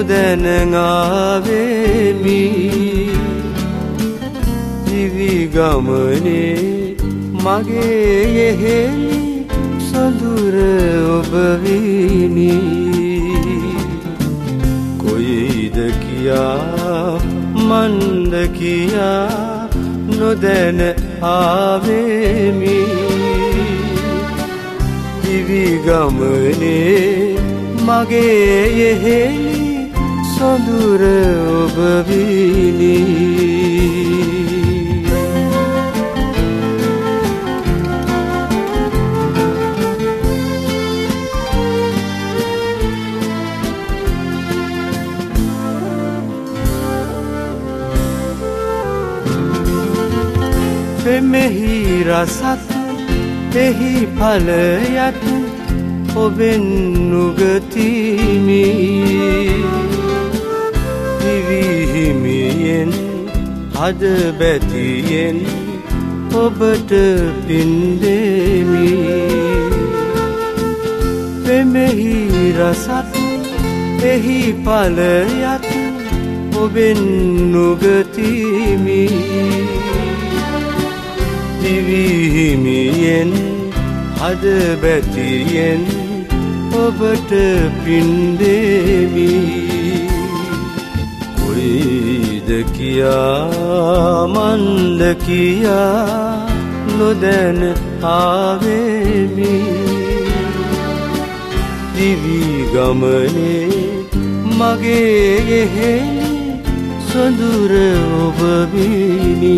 නොදැන ආවෙමි දිවි ගමනේ මගේ යෙහෙලි සොඳුර ඔබ විනි කොයිද කියා මන්ද කියා නොදැන ආවෙමි දිවි ගමනේ මගේ යෙහෙලි සොඳුර ඔබ විනි පෙමෙහි රසත් එහි ඵලයත් ඔබෙන් නුගතිමි දිවි හිමියෙන් හද බැතියෙන් ඔබට පින් දෙමි පෙමෙහි රසත් එහි ඵලයත් ඔබෙන් නුගතිමි දිවි හිමියෙන් හද බැතියෙන් ඔබට පින් දෙමි කොයිද කියා මන්ද කියා නොදැන ආවෙමි දිවි ගමනේ මගේ යෙහෙලි සොඳුර ඔබ විනි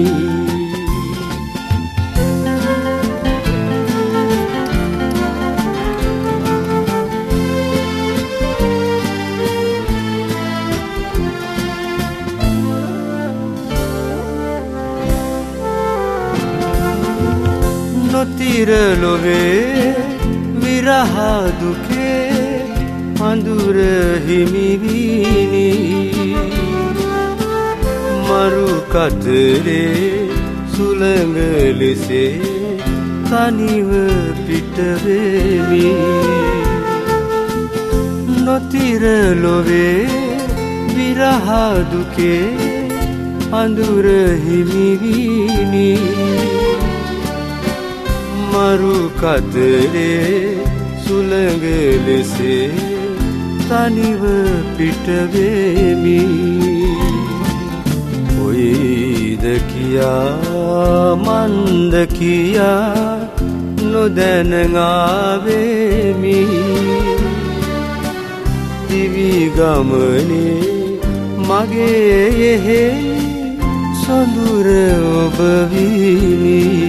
නොතිර ලොවේ විරහ දුකේ අඳුර හිමි විනි මරු කතරේ සුළඟ ලෙසේ තනිව පිට වෙමි නොතිර ලොවේ විරහ දුකේ අඳුර හිමි විනි මරු කතරේ සුළඟ ලෙසේ තනිව පිට වෙමි කොයිද කියා මන්ද කියා නොදැන ආවෙමි දිවි ගමනේ මගේ යෙහෙලි සොඳුර ඔබ විනි